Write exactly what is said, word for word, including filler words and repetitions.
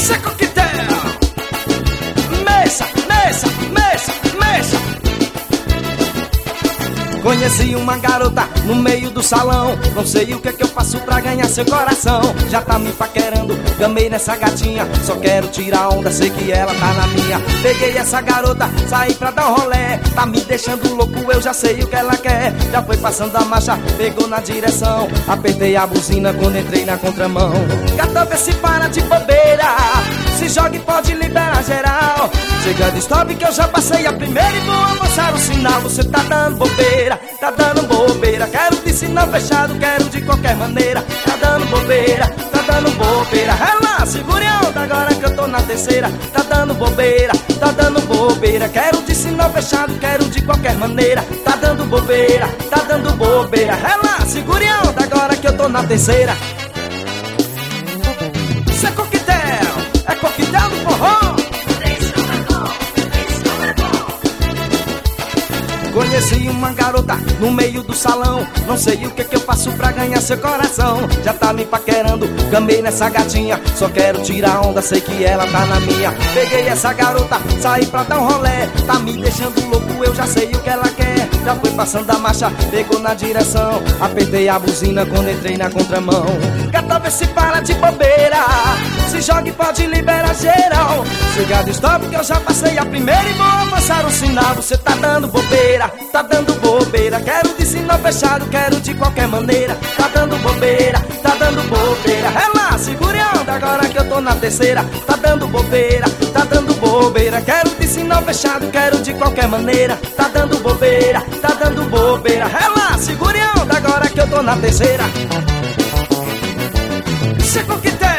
Isso é coquetel. Mexa, mexa, mexa, mexa. Conheci uma garota no meio do salão. Não sei o que é que eu faço pra ganhar seu coração. Já tá me paquerando, gamei nessa gatinha. Só quero tirar onda, sei que ela tá na minha. Peguei essa garota, saí pra dar um rolé. Tá me deixando louco, eu já sei o que ela quer. Já foi passando a marcha, pegou na direção. Apertei a buzina quando entrei na contramão. Gata, vê se para de bobeira. Se joga e pode liberar geral. Chega de stop que eu já passei a primeira e vou avançar o sinal. Você tá dando bobeira, tá dando bobeira. Quero de sinal fechado, quero de qualquer maneira. Tá dando bobeira, tá dando bobeira. Relaxa, segure a onda agora que eu tô na terceira. Tá dando bobeira, tá dando bobeira. Quero de sinal fechado, quero de qualquer maneira. Tá dando bobeira, tá dando bobeira. Relaxa, segure a onda agora que eu tô na terceira. Isso é coquetel, é coquetel do forró. Conheci uma garota no meio do salão. Não sei o que é que eu faço pra ganhar seu coração. Já tá me paquerando, gamei nessa gatinha. Só quero tirar onda, sei que ela tá na minha. Peguei essa garota, saí pra dar um rolé. Tá me deixando louco, eu já sei o que ela quer. Já foi passando a marcha, pegou na direção. Apertei a buzina quando entrei na contramão. Gata, vê se para de bobeira. Se joga e pode liberar geral. Chega de stop que eu já passei a primeira e vou avançar o sinal. Você tá dando bobeira, tá dando bobeira. Quero de sinal fechado, quero de qualquer maneira. Tá dando bobeira, tá dando bobeira. Relaxa, segure a onda agora que eu tô na terceira. Tá dando bobeira, tá dando bobeira. Quero de sinal fechado, quero de qualquer maneira. Tá dando bobeira, tá dando bobeira. Relaxa, segure a onda agora que eu tô na terceira. Isso é coquetel.